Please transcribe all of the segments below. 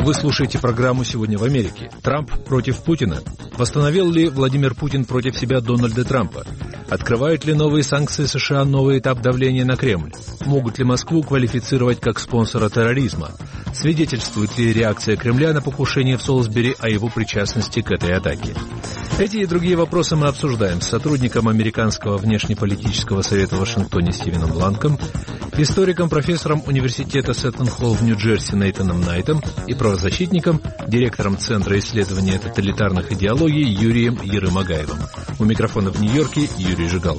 Вы слушаете программу «Сегодня в Америке». Трамп против Путина. Восстановил ли Владимир Путин против себя Дональда Трампа? Открывают ли новые санкции США новый этап давления на Кремль? Могут ли Москву квалифицировать как спонсора терроризма? Свидетельствует ли реакция Кремля на покушение в Солсбери о его причастности к этой атаке? Эти и другие вопросы мы обсуждаем с сотрудником Американского внешнеполитического совета в Вашингтоне Стивеном Бланком, историком, профессором университета Сеттон-Холл в Нью-Джерси Нейтаном Найтом и правозащитником, директором Центра исследования тоталитарных идеологий Юрием Ерымагаевым. У микрофона в Нью-Йорке Юрий Жигалкин.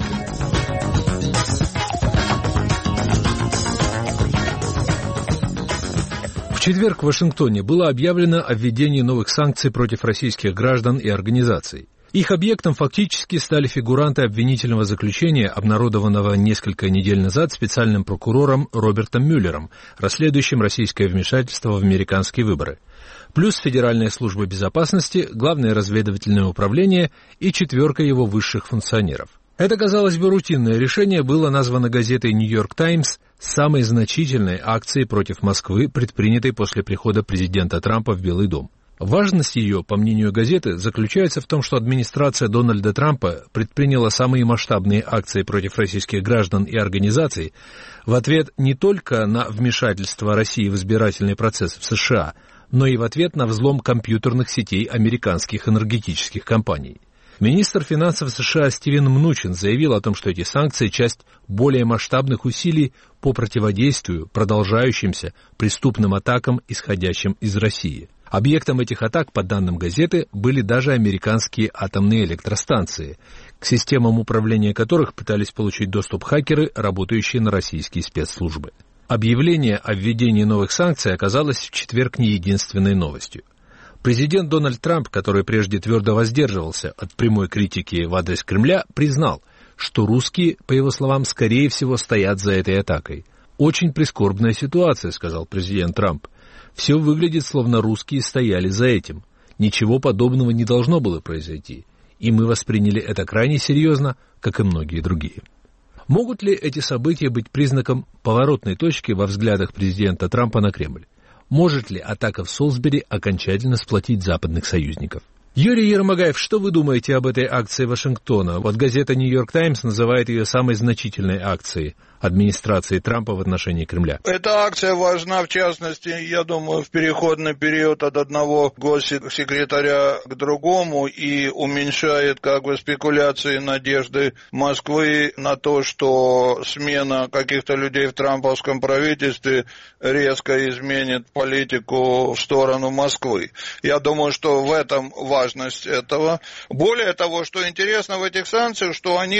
В четверг в Вашингтоне было объявлено о введении новых санкций против российских граждан и организаций. Их объектом фактически стали фигуранты обвинительного заключения, обнародованного несколько недель назад специальным прокурором Робертом Мюллером, расследующим российское вмешательство в американские выборы, плюс Федеральная служба безопасности, Главное разведывательное управление и 4 его высших функционеров. Это, казалось бы, рутинное решение было названо газетой «Нью-Йорк Таймс» самой значительной акцией против Москвы, предпринятой после прихода президента Трампа в Белый дом. Важность ее, по мнению газеты, заключается в том, что администрация Дональда Трампа предприняла самые масштабные акции против российских граждан и организаций в ответ не только на вмешательство России в избирательный процесс в США, но и в ответ на взлом компьютерных сетей американских энергетических компаний. Министр финансов США Стивен Мнучин заявил о том, что эти санкции – часть более масштабных усилий по противодействию продолжающимся преступным атакам, исходящим из России. Объектом этих атак, по данным газеты, были даже американские атомные электростанции, к системам управления которых пытались получить доступ хакеры, работающие на российские спецслужбы. Объявление о введении новых санкций оказалось в четверг не единственной новостью. Президент Дональд Трамп, который прежде твердо воздерживался от прямой критики в адрес Кремля, признал, что русские, по его словам, скорее всего стоят за этой атакой. «Очень прискорбная ситуация», — сказал президент Трамп. «Все выглядит, словно русские стояли за этим. Ничего подобного не должно было произойти, и мы восприняли это крайне серьезно, как и многие другие». Могут ли эти события быть признаком поворотной точки во взглядах президента Трампа на Кремль? Может ли атака в Солсбери окончательно сплотить западных союзников? Юрий Ерымагаев, что вы думаете об этой акции Вашингтона? Вот газета «Нью-Йорк Таймс» называет ее самой значительной акцией администрации Трампа в отношении Кремля. Эта акция важна, в частности, я думаю, в переходный период от одного госсекретаря к другому и уменьшает спекуляции, надежды Москвы на то, что смена каких-то людей в трамповском правительстве резко изменит политику в сторону Москвы. Я думаю, что в этом важность этого. Более того, что интересно в этих санкциях, что они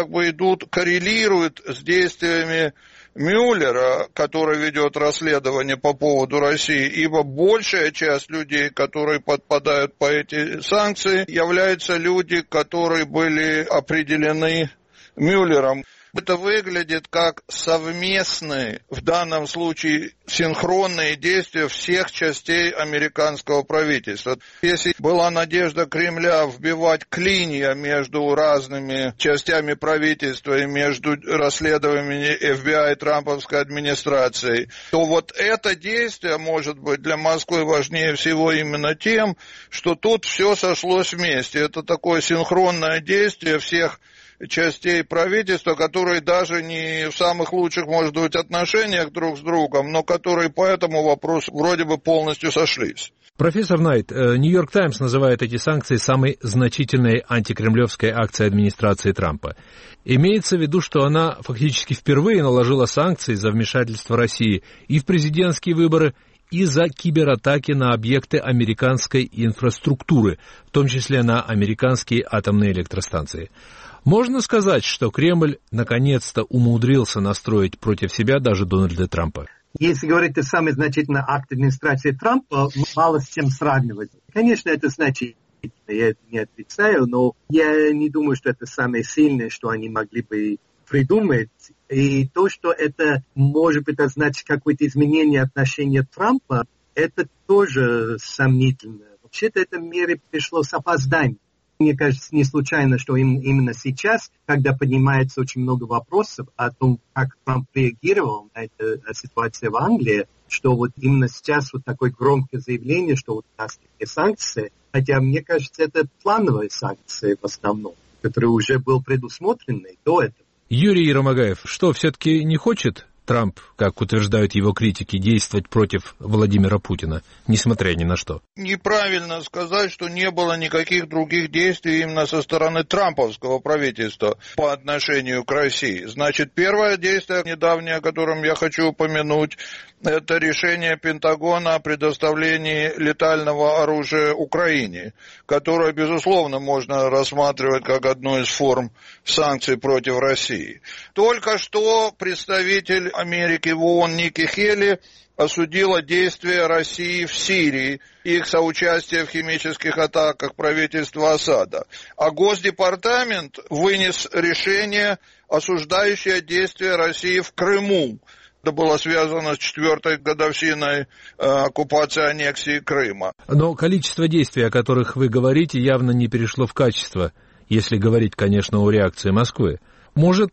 коррелируют с действиями Мюллера, который ведет расследование по поводу России, ибо большая часть людей, которые подпадают по эти санкции, являются люди, которые были определены Мюллером. Это выглядит как совместные, в данном случае синхронные действия всех частей американского правительства. Если была надежда Кремля вбивать клинья между разными частями правительства и между расследованиями FBI и трамповской администрацией, то вот это действие может быть для Москвы важнее всего именно тем, что тут все сошлось вместе. Это такое синхронное действие всех частей правительства, которые даже не в самых лучших, может быть, отношениях друг с другом, но которые по этому вопросу вроде бы полностью сошлись. Профессор Найт, «Нью-Йорк Таймс» называет эти санкции самой значительной антикремлевской акцией администрации Трампа. Имеется в виду, что она фактически впервые наложила санкции за вмешательство России и в президентские выборы, и за кибератаки на объекты американской инфраструктуры, в том числе на американские атомные электростанции. Можно сказать, что Кремль наконец-то умудрился настроить против себя даже Дональда Трампа? Если говорить о самый значительный акт администрации Трампа, мало с чем сравнивать. Конечно, это значительно, я это не отрицаю, но я не думаю, что это самое сильное, что они могли бы придумать. И то, что это может быть означать какое-то изменение отношения Трампа, это тоже сомнительно. Вообще-то эта мера пришло с опозданием. Мне кажется, не случайно, что именно сейчас, когда поднимается очень много вопросов о том, как Трамп реагировал на эту ситуацию в Англии, что вот именно сейчас вот такое громкое заявление, что вот у нас такие санкции, хотя мне кажется, это плановые санкции в основном, которые уже были предусмотрены до этого. Юрий Еромагаев, что, все-таки не хочет Трамп, как утверждают его критики, действовать против Владимира Путина, несмотря ни на что? Неправильно сказать, что не было никаких других действий именно со стороны трамповского правительства по отношению к России. Значит, первое действие недавнее, о котором я хочу упомянуть, это решение Пентагона о предоставлении летального оружия Украине, которое, безусловно, можно рассматривать как одну из форм санкций против России. Только что представитель Америки в ООН Ники Хейли осудила действия России в Сирии, их соучастие в химических атаках правительства Асада. А Госдепартамент вынес решение, осуждающее действия России в Крыму. Это было связано с 4-й годовщиной оккупации аннексии Крыма. Но количество действий, о которых вы говорите, явно не перешло в качество, если говорить, конечно, о реакции Москвы. Может,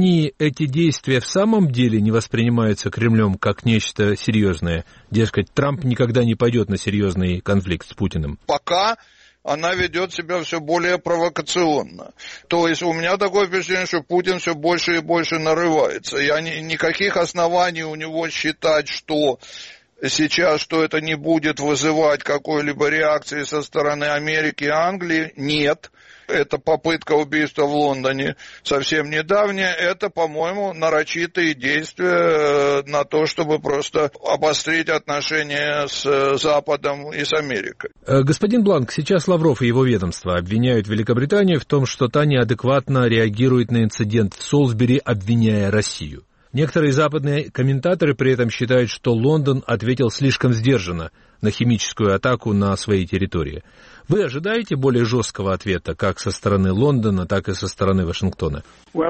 эти действия в самом деле не воспринимаются Кремлем как нечто серьезное? Дескать, Трамп никогда не пойдет на серьезный конфликт с Путиным. Пока она ведет себя все более провокационно. То есть у меня такое впечатление, что Путин все больше и больше нарывается. Никаких оснований у него считать, что сейчас, что это не будет вызывать какой-либо реакции со стороны Америки и Англии, нет. Это попытка убийства в Лондоне совсем недавняя. Это, по-моему, нарочитые действия на то, чтобы просто обострить отношения с Западом и с Америкой. Господин Бланк, сейчас Лавров и его ведомство обвиняют Великобританию в том, что та неадекватно реагирует на инцидент в Солсбери, обвиняя Россию. Некоторые западные комментаторы при этом считают, что Лондон ответил слишком сдержанно на химическую атаку на своей территории. Вы ожидаете более жесткого ответа как со стороны Лондона, так и со стороны Вашингтона?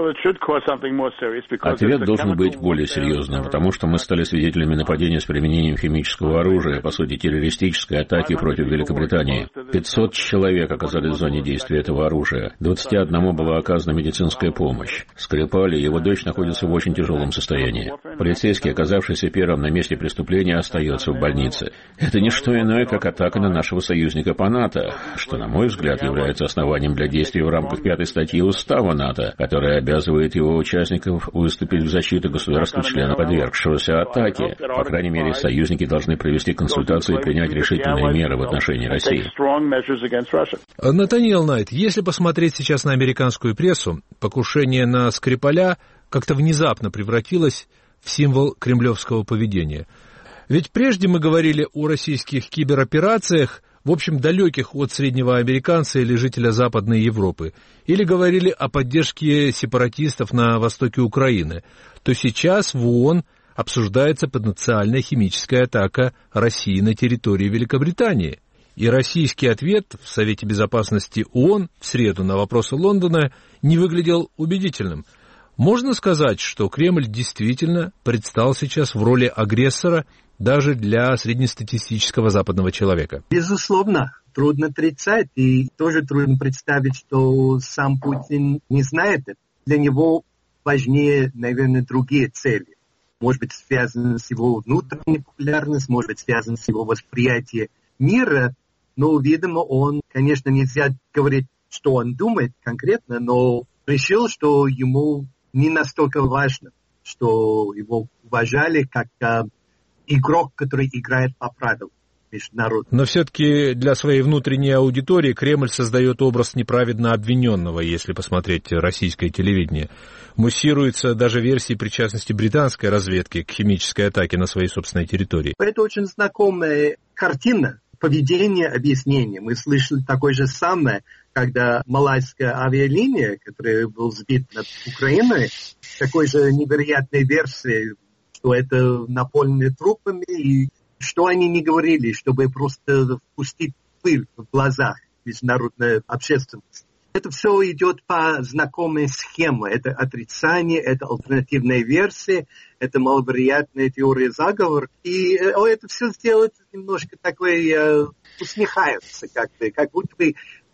Ответ должен быть более серьезным, потому что мы стали свидетелями нападения с применением химического оружия, по сути, террористической атаки против Великобритании. 500 человек оказались в зоне действия этого оружия. 21 была оказана медицинская помощь. Скрипаль и его дочь находятся в очень тяжелом состоянии. Полицейский, оказавшийся первым на месте преступления, остается в больнице. Это не что иное, как атака на нашего союзника по НАТО, что, на мой взгляд, является основанием для действий в рамках 5-й статьи Устава НАТО, которая обязывает его участников выступить в защиту государства-члена, подвергшегося атаке. По крайней мере, союзники должны провести консультации и принять решительные меры в отношении России. Натаниэл Найт, если посмотреть сейчас на американскую прессу, покушение на Скрипаля как-то внезапно превратилось в символ кремлевского поведения. Ведь прежде мы говорили о российских кибероперациях, в общем, далеких от среднего американца или жителя Западной Европы, или говорили о поддержке сепаратистов на востоке Украины, то сейчас в ООН обсуждается потенциальная химическая атака России на территории Великобритании. И российский ответ в Совете Безопасности ООН в среду на вопросы Лондона не выглядел убедительным. Можно сказать, что Кремль действительно предстал сейчас в роли агрессора даже для среднестатистического западного человека? Безусловно, трудно отрицать, и тоже трудно представить, что сам Путин не знает это. Для него важнее, наверное, другие цели. Может быть, связано с его внутренней популярностью, может быть, связано с его восприятием мира, но, видимо, он, конечно, нельзя говорить, что он думает конкретно, но решил, что ему не настолько важно, что его уважали как игрок, который играет по правилам международных. Но все-таки для своей внутренней аудитории Кремль создает образ неправедно обвиненного, если посмотреть российское телевидение. Муссируются даже версии причастности британской разведки к химической атаке на своей собственной территории. Это очень знакомая картина поведения, объяснения. Мы слышали такое же самое, когда малайская авиалиния, которая была сбита над Украиной, такой же невероятной версии, что это наполнено трупами, и что они не говорили, чтобы просто впустить пыль в глазах международной общественности. Это все идет по знакомой схеме. Это отрицание, это альтернативная версия, это маловероятная теория заговора. И это все сделать немножко такой, усмехаются, как будто бы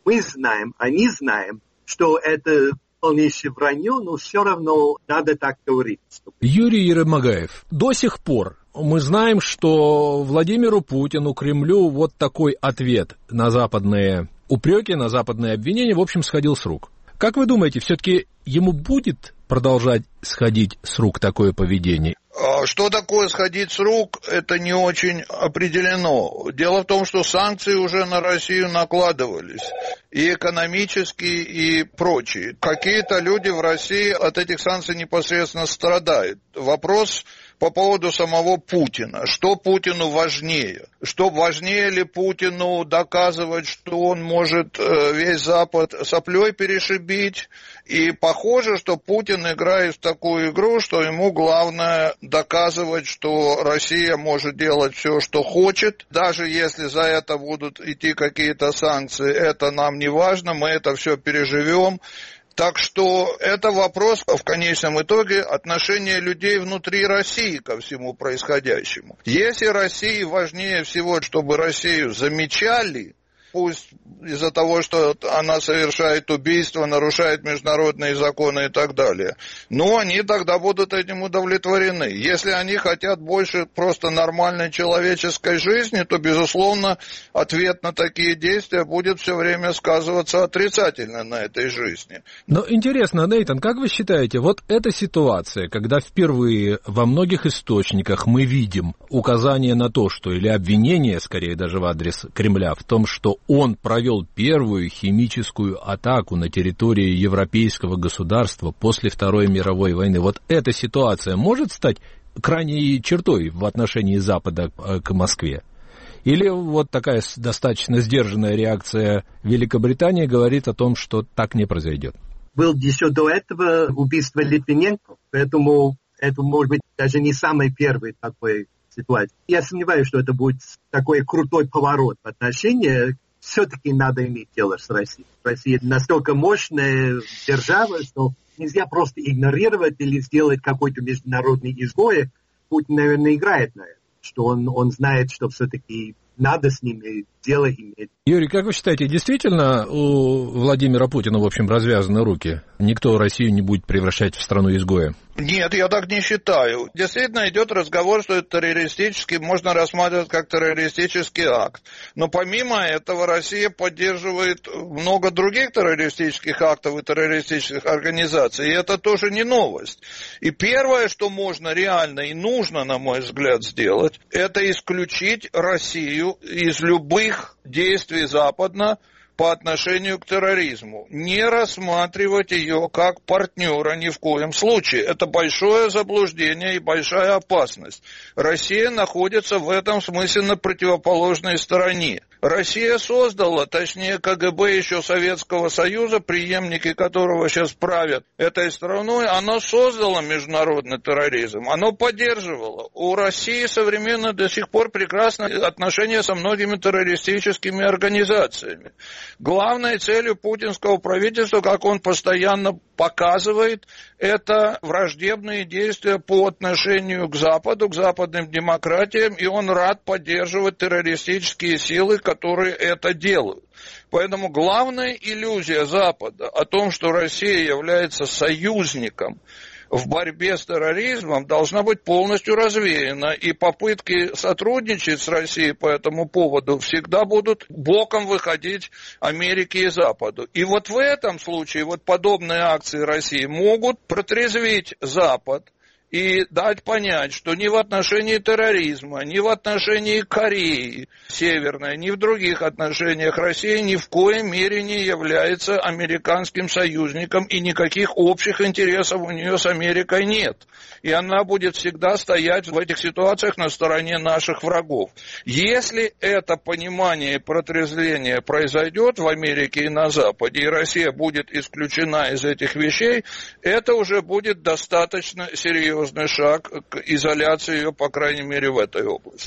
Мы знаем, они знаем, что это полнейшее вранье, но все равно надо так говорить. Юрий Ермагаев, до сих пор мы знаем, что Владимиру Путину, Кремлю вот такой ответ на западные упреки, на западные обвинения, в общем, сходил с рук. Как вы думаете, все-таки ему будет продолжать сходить с рук такое поведение? Что такое сходить с рук, это не очень определено. Дело в том, что санкции уже на Россию накладывались, и экономические, и прочие. Какие-то люди в России от этих санкций непосредственно страдают. Вопрос по поводу самого Путина. Что Путину важнее? Что важнее ли Путину доказывать, что он может весь Запад соплей перешибить? И похоже, что Путин играет в такую игру, что ему главное доказывать, что Россия может делать все, что хочет. Даже если за это будут идти какие-то санкции, это нам не важно, мы это все переживем. Так что это вопрос, в конечном итоге, отношения людей внутри России ко всему происходящему. Если России важнее всего, чтобы Россию замечали, пусть из-за того, что она совершает убийства, нарушает международные законы и так далее, но они тогда будут этим удовлетворены. Если они хотят больше просто нормальной человеческой жизни, то, безусловно, ответ на такие действия будет все время сказываться отрицательно на этой жизни. Но интересно, Нейтан, как вы считаете, вот эта ситуация, когда впервые во многих источниках мы видим указание на то, что, или обвинение, скорее даже в адрес Кремля, в том, что он провел первую химическую атаку на территории европейского государства после Второй мировой войны. Вот эта ситуация может стать крайней чертой в отношении Запада к Москве? Или вот такая достаточно сдержанная реакция Великобритании говорит о том, что так не произойдет? Был еще до этого убийство Литвиненко, поэтому это может быть даже не самый первый такой ситуация. Я сомневаюсь, что это будет такой крутой поворот в отношении. Все-таки надо иметь дело с Россией. Россия настолько мощная держава, что нельзя просто игнорировать или сделать какой-то международный изгой. Путин, наверное, играет на это, что он знает, что все-таки надо с ними дело иметь. Юрий, как вы считаете, действительно у Владимира Путина, в общем, развязаны руки? Никто Россию не будет превращать в страну изгоя? Нет, я так не считаю. Действительно идет разговор, что это террористический, можно рассматривать как террористический акт. Но помимо этого Россия поддерживает много других террористических актов и террористических организаций. И это тоже не новость. И первое, что можно реально и нужно, на мой взгляд, сделать, это исключить Россию из любых действий Запада по отношению к терроризму. Не рассматривать ее как партнера ни в коем случае. Это большое заблуждение и большая опасность. Россия находится в этом смысле на противоположной стороне. Россия создала, точнее КГБ еще Советского Союза, преемники которого сейчас правят этой страной, оно создало международный терроризм, оно поддерживало. У России современно до сих пор прекрасные отношения со многими террористическими организациями. Главной целью путинского правительства, как он постоянно показывает, это враждебные действия по отношению к Западу, к западным демократиям, и он рад поддерживать террористические силы, которые это делают. Поэтому главная иллюзия Запада о том, что Россия является союзником в борьбе с терроризмом, должна быть полностью развеяна, и попытки сотрудничать с Россией по этому поводу всегда будут боком выходить Америке и Западу. И вот в этом случае вот подобные акции России могут протрезвить Запад и дать понять, что ни в отношении терроризма, ни в отношении Кореи Северной, ни в других отношениях Россия ни в коей мере не является американским союзником, и никаких общих интересов у нее с Америкой нет. И она будет всегда стоять в этих ситуациях на стороне наших врагов. Если это понимание и протрезвление произойдет в Америке и на Западе, и Россия будет исключена из этих вещей, это уже будет достаточно серьезно шаг к изоляции ее, по крайней мере, в этой области.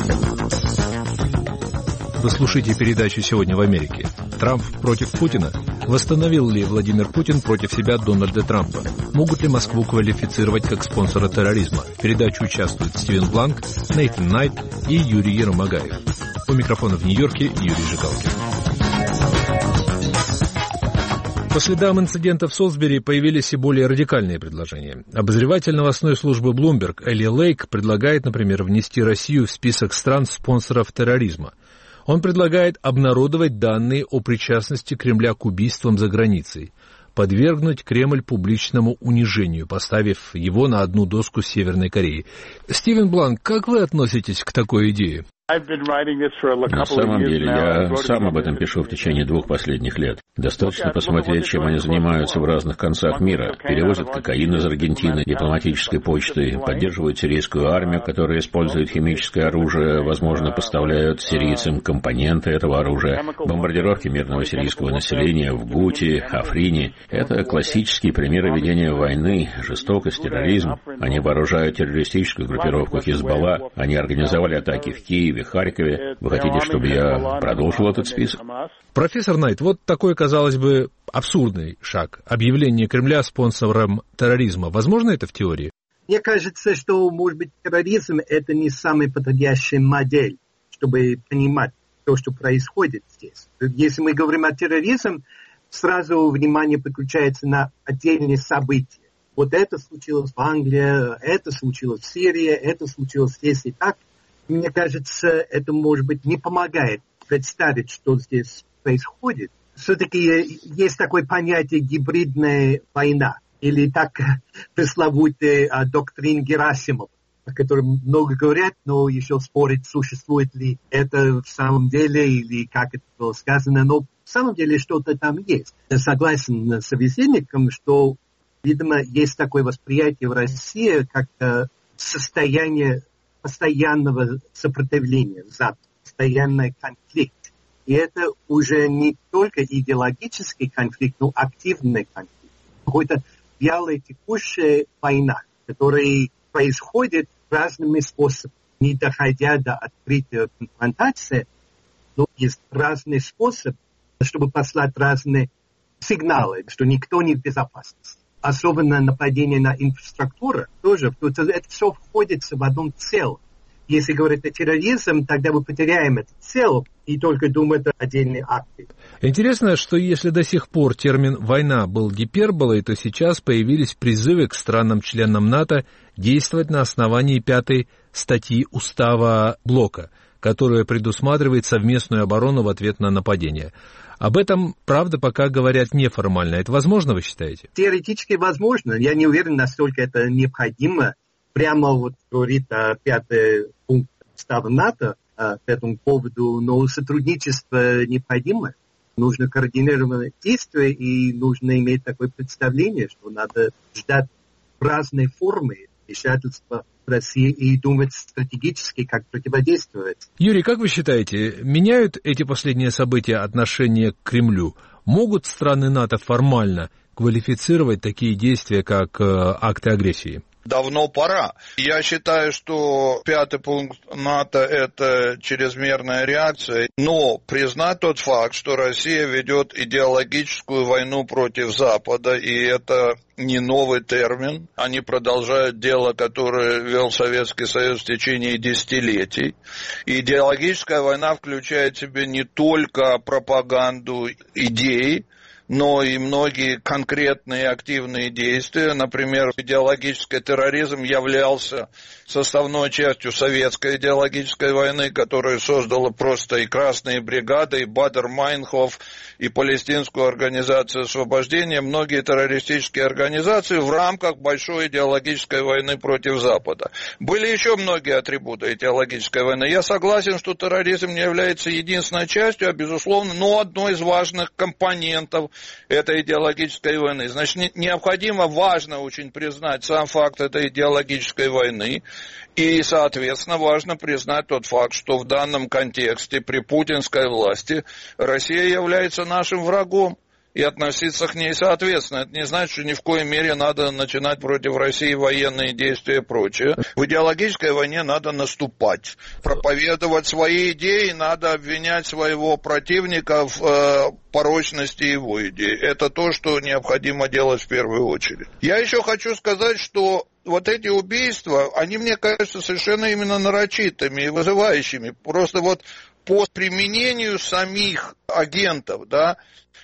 Вы слушаете передачу «Сегодня в Америке». Трамп против Путина? Восстановил ли Владимир Путин против себя Дональда Трампа? Могут ли Москву квалифицировать как спонсора терроризма? В передаче участвуют Стивен Бланк, Нейтан Найт и Юрий Ермагаев. У микрофона в Нью-Йорке Юрий Жигалкин. По следам инцидента в Солсбери появились и более радикальные предложения. Обозреватель новостной службы Bloomberg Элли Лейк предлагает, например, внести Россию в список стран-спонсоров терроризма. Он предлагает обнародовать данные о причастности Кремля к убийствам за границей, подвергнуть Кремль публичному унижению, поставив его на одну доску с Северной Кореей. Стивен Бланк, как вы относитесь к такой идее? На самом деле, я сам об этом пишу в течение 2 последних лет. Достаточно посмотреть, чем они занимаются в разных концах мира. Перевозят кокаин из Аргентины дипломатической почтой, поддерживают сирийскую армию, которая использует химическое оружие, возможно, поставляют сирийцам компоненты этого оружия. Бомбардировки мирного сирийского населения в Гути, Африне — это классические примеры ведения войны, жестокость, терроризм. Они вооружают террористическую группировку Хизбалла, они организовали атаки в Киеве, Харькове. Вы хотите, чтобы я продолжил этот список? Профессор Найт, вот такой, казалось бы, абсурдный шаг. Объявление Кремля спонсором терроризма. Возможно это в теории? Мне кажется, что, может быть, терроризм – это не самая подходящая модель, чтобы понимать то, что происходит здесь. Если мы говорим о терроризме, сразу внимание переключается на отдельные события. Вот это случилось в Англии, это случилось в Сирии, это случилось здесь и так. Мне кажется, это, может быть, не помогает представить, что здесь происходит. Все-таки есть такое понятие гибридная война, или так пресловутая доктрина Герасимова, о которой много говорят, но еще спорят, существует ли это в самом деле, или как это было сказано. Но в самом деле что-то там есть. Я согласен с собеседником, что, видимо, есть такое восприятие в России, как состояние постоянного сопротивления Западу, постоянный конфликт. И это уже не только идеологический конфликт, но активный конфликт. Какой-то вялая текущая война, которая происходит разными способами, не доходя до открытой конфронтации, но есть разные способы, чтобы послать разные сигналы, что никто не в безопасности. Особенно нападение на инфраструктуру тоже. Это все входит в одном целом. Если говорить о терроризме, тогда мы потеряем эту цель и только думаем о отдельные акты. Интересно, что если до сих пор термин «война» был гиперболой, то сейчас появились призывы к странам-членам НАТО действовать на основании 5-й статьи Устава Блока, которая предусматривает совместную оборону в ответ на нападение. Об этом, правда, пока говорят неформально. Это возможно, вы считаете? Теоретически возможно. Я не уверен, насколько это необходимо. Прямо вот говорит 5-й пункт Устава НАТО по этому поводу, но сотрудничество необходимо. Нужно координировать действия и нужно иметь такое представление, что надо ждать разные формы вмешательства в России и думать стратегически, как противодействовать. Юрий, как вы считаете, меняют эти последние события отношение к Кремлю? Могут страны НАТО формально квалифицировать такие действия, как акты агрессии? Давно пора. Я считаю, что 5-й пункт НАТО – это чрезмерная реакция, но признать тот факт, что Россия ведет идеологическую войну против Запада, и это не новый термин, они продолжают дело, которое вел Советский Союз в течение десятилетий. И идеологическая война включает в себя не только пропаганду идей, но и многие конкретные активные действия. Например, идеологический терроризм являлся составной частью советской идеологической войны, которая создала просто и Красные бригады, и Бадер-Майнхоф, и Палестинскую организацию освобождения, многие террористические организации в рамках большой идеологической войны против Запада. Были еще многие атрибуты идеологической войны. Я согласен, что терроризм не является единственной частью, а безусловно, но одной из важных компонентов этой идеологической войны. Значит, необходимо, важно очень признать сам факт этой идеологической войны. И, соответственно, важно признать тот факт, что в данном контексте при путинской власти Россия является нашим врагом. И относиться к ней соответственно. Это не значит, что ни в коей мере надо начинать против России военные действия и прочее. В идеологической войне надо наступать, проповедовать свои идеи, надо обвинять своего противника в порочности его идей. Это то, что необходимо делать в первую очередь. Я еще хочу сказать, что вот эти убийства, они, мне кажется, совершенно именно нарочитыми и вызывающими. Просто вот по применению самих агентов, да,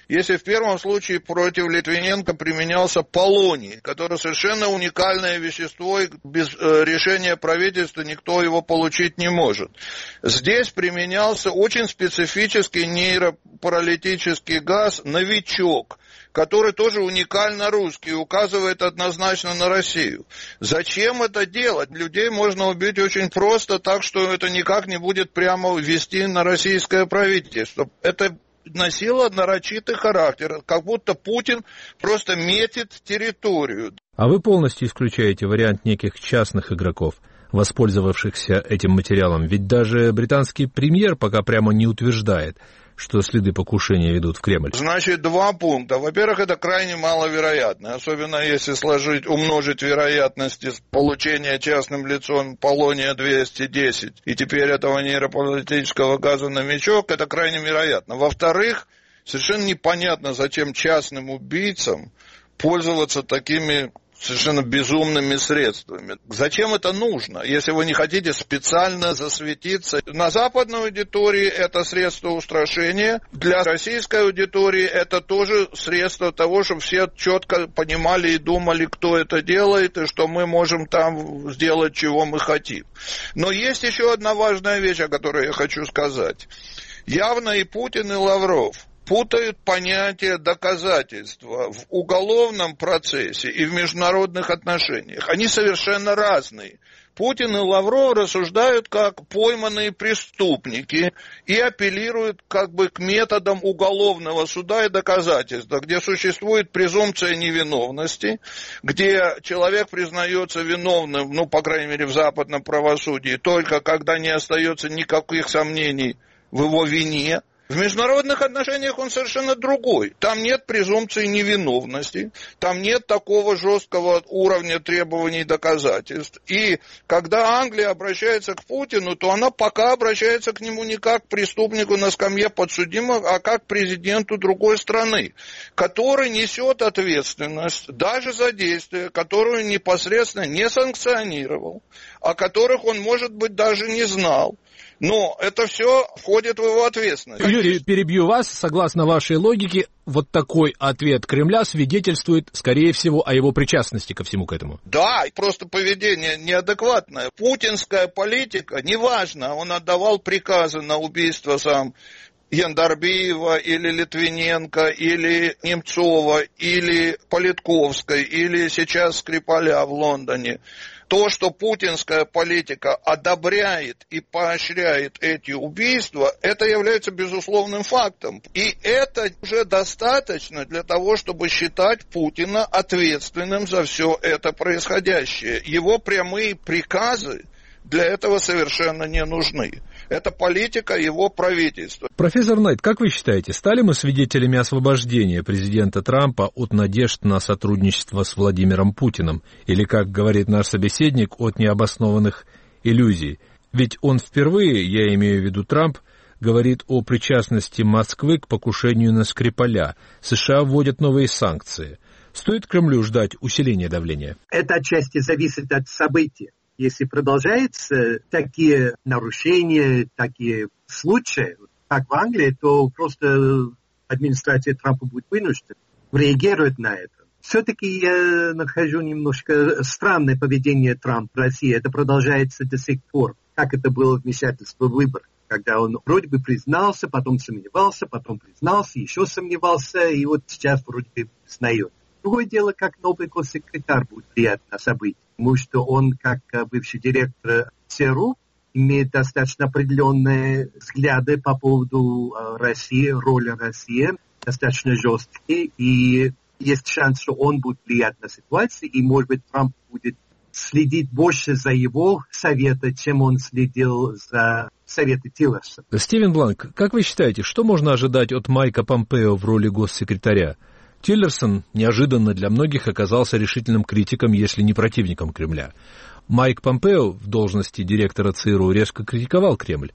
если в первом случае против Литвиненко применялся полоний, который совершенно уникальное вещество, и без решения правительства никто его получить не может. Здесь применялся очень специфический нейропаралитический газ «Новичок», который тоже уникально русский, указывает однозначно на Россию. Зачем это делать? Людей можно убить очень просто, так что это никак не будет прямо вести на российское правительство. Это носило нарочитый характер, как будто Путин просто метит территорию. А вы полностью исключаете вариант неких частных игроков, воспользовавшихся этим материалом? Ведь даже британский премьер пока прямо не утверждает, что следы покушения ведут в Кремль. Значит, 2 пункта. Во-первых, это крайне маловероятно, особенно если умножить вероятности получения частным лицом полония-210, и теперь этого нейропаралитического газа «Новичок», это крайне вероятно. Во-вторых, совершенно непонятно, зачем частным убийцам пользоваться такими совершенно безумными средствами. Зачем это нужно, если вы не хотите специально засветиться? На западной аудитории это средство устрашения, для российской аудитории это тоже средство того, чтобы все четко понимали и думали, кто это делает, и что мы можем там сделать, чего мы хотим. Но есть еще одна важная вещь, о которой я хочу сказать. Явно и Путин, и Лавров путают понятие доказательства в уголовном процессе и в международных отношениях. Они совершенно разные. Путин и Лавров рассуждают как пойманные преступники и апеллируют как бы к методам уголовного суда и доказательства, где существует презумпция невиновности, где человек признается виновным, по крайней мере в западном правосудии, только когда не остается никаких сомнений в его вине. В международных отношениях он совершенно другой. Там нет презумпции невиновности, там нет такого жесткого уровня требований и доказательств. И когда Англия обращается к Путину, то она пока обращается к нему не как к преступнику на скамье подсудимых, а как к президенту другой страны, который несет ответственность даже за действия, которые он непосредственно не санкционировал, о которых он, может быть, даже не знал. Но это все входит в его ответственность. Юрий, перебью вас. Согласно вашей логике, вот такой ответ Кремля свидетельствует, скорее всего, о его причастности ко всему к этому. Да, просто поведение неадекватное. Путинская политика, неважно, он отдавал приказы на убийство сам Яндарбиева или Литвиненко, или Немцова, или Политковской, или сейчас Скрипаля в Лондоне. То, что путинская политика одобряет и поощряет эти убийства, это является безусловным фактом. И это уже достаточно для того, чтобы считать Путина ответственным за все это происходящее. Его прямые приказы для этого совершенно не нужны. Это политика его правительства. Профессор Найт, как вы считаете, стали мы свидетелями освобождения президента Трампа от надежд на сотрудничество с Владимиром Путиным? Или, как говорит наш собеседник, от необоснованных иллюзий? Ведь он впервые, я имею в виду Трамп, говорит о причастности Москвы к покушению на Скрипаля. США вводят новые санкции. Стоит Кремлю ждать усиления давления? Это отчасти зависит от событий. Если продолжаются такие нарушения, такие случаи, как в Англии, то просто администрация Трампа будет вынуждена реагировать на это. Все-таки я нахожу немножко странное поведение Трампа в России. Это продолжается до сих пор, как это было вмешательство в выборы, когда он вроде бы признался, потом сомневался, потом признался, еще сомневался, и вот сейчас вроде бы признает. Другое дело, как новый госсекретарь будет влиять на события, потому что он, как бывший директор ЦРУ, имеет достаточно определенные взгляды по поводу России, роли России, достаточно жесткие, и есть шанс, что он будет влиять на ситуацию, и, может быть, Трамп будет следить больше за его советы, чем он следил за советы Тиллерсона. Стивен Бланк, как вы считаете, что можно ожидать от Майка Помпео в роли госсекретаря? Тиллерсон неожиданно для многих оказался решительным критиком, если не противником Кремля. Майк Помпео в должности директора ЦРУ резко критиковал Кремль.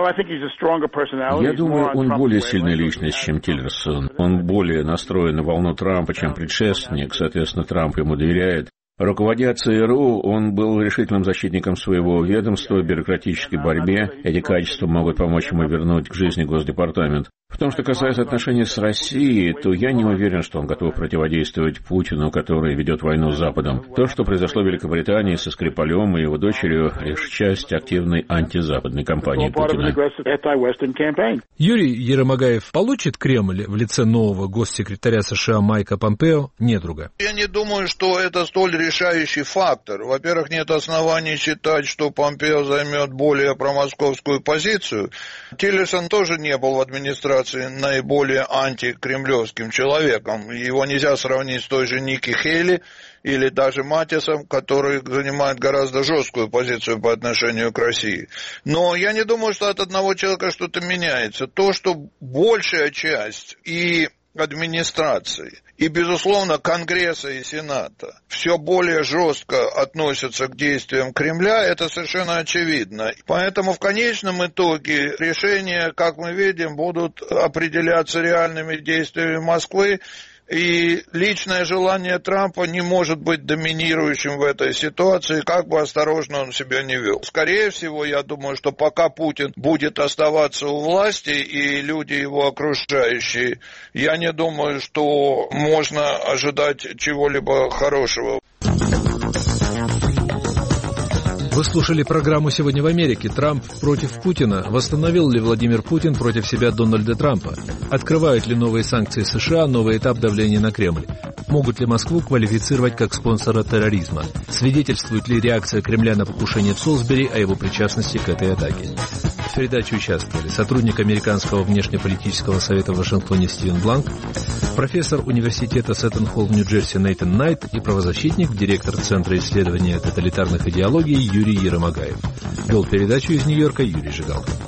Я думаю, он более сильная личность, чем Тиллерсон. Он более настроен на волну Трампа, чем предшественник, соответственно, Трамп ему доверяет. Руководя ЦРУ, он был решительным защитником своего ведомства в бюрократической борьбе. Эти качества могут помочь ему вернуть к жизни Госдепартамент. В том, что касается отношений с Россией, то я не уверен, что он готов противодействовать Путину, который ведет войну с Западом. То, что произошло в Великобритании со Скрипалем и его дочерью, лишь часть активной антизападной кампании Путина. Юрий Еромагаев получит Кремль в лице нового госсекретаря США Майка Помпео недруга? Я не думаю, что это столь решающий фактор. Во-первых, нет оснований считать, что Помпео займет более промосковскую позицию. Тиллерсон тоже не был в администрации наиболее антикремлевским человеком. Его нельзя сравнить с той же Ники Хейли или даже Матисом, который занимает гораздо жесткую позицию по отношению к России. Но я не думаю, что от одного человека что-то меняется. То, что большая часть и администрации, и, безусловно, Конгресса и Сената все более жестко относятся к действиям Кремля, это совершенно очевидно. Поэтому в конечном итоге решения, как мы видим, будут определяться реальными действиями Москвы, и личное желание Трампа не может быть доминирующим в этой ситуации, как бы осторожно он себя не вел. Скорее всего, я думаю, что пока Путин будет оставаться у власти и люди его окружающие, я не думаю, что можно ожидать чего-либо хорошего. Вы слушали программу «Сегодня в Америке». Трамп против Путина. Восстановил ли Владимир Путин против себя Дональда Трампа? Открывают ли новые санкции США новый этап давления на Кремль? Могут ли Москву квалифицировать как спонсора терроризма? Свидетельствует ли реакция Кремля на покушение в Солсбери о его причастности к этой атаке? В передаче участвовали сотрудник Американского внешнеполитического совета в Вашингтоне Стивен Бланк, профессор университета Сеттон-Холл в Нью-Джерси Нейтан Найт и правозащитник, директор Центра исследования тоталитарных идеологий Юрий Еромагаев. Вел передачу из Нью-Йорка Юрий Жигалкин.